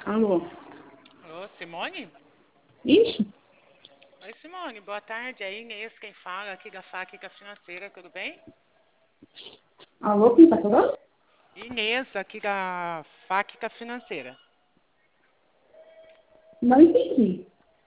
Alô? Alô, Simone? Ixi, Oi, Simone, boa tarde. É Inês quem fala aqui da Fábrica Financeira, tudo bem? alô, quem tá falando? Inês aqui da Fábrica Financeira. Não entendi.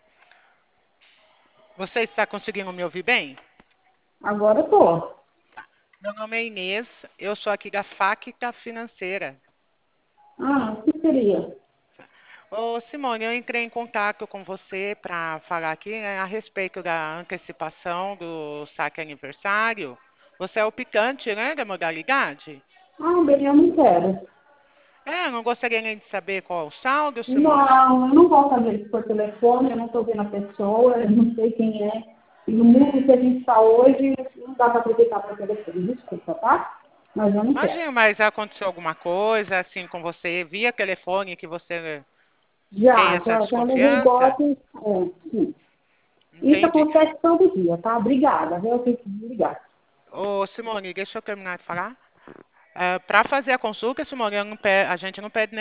Você está conseguindo me ouvir bem? Agora tô. Meu nome é Inês, eu sou aqui da Fábrica Financeira. Ah, o que seria? Ô, Simone, eu entrei em contato com você para falar aqui, né, a respeito da antecipação do saque aniversário. Você é o picante, né, da modalidade? Bem, eu não quero. Eu não gostaria nem de saber qual é o saldo, Simone. Não, eu não vou fazer isso por telefone, eu não tô vendo a pessoa, eu não sei quem é. E no mundo que a gente está hoje, não dá para acreditar por telefone. Desculpa, tá? Mas eu não quero. Imagina, mas aconteceu alguma coisa assim com você via telefone que você tem Já, essa já, já levei desconfiança? golpe. Sim. Isso Entendi. acontece todo dia, tá? Obrigada, viu? Eu tenho que desligar. Ô, Simone, deixa eu terminar de falar. Para fazer a consulta, Simone, a gente não pede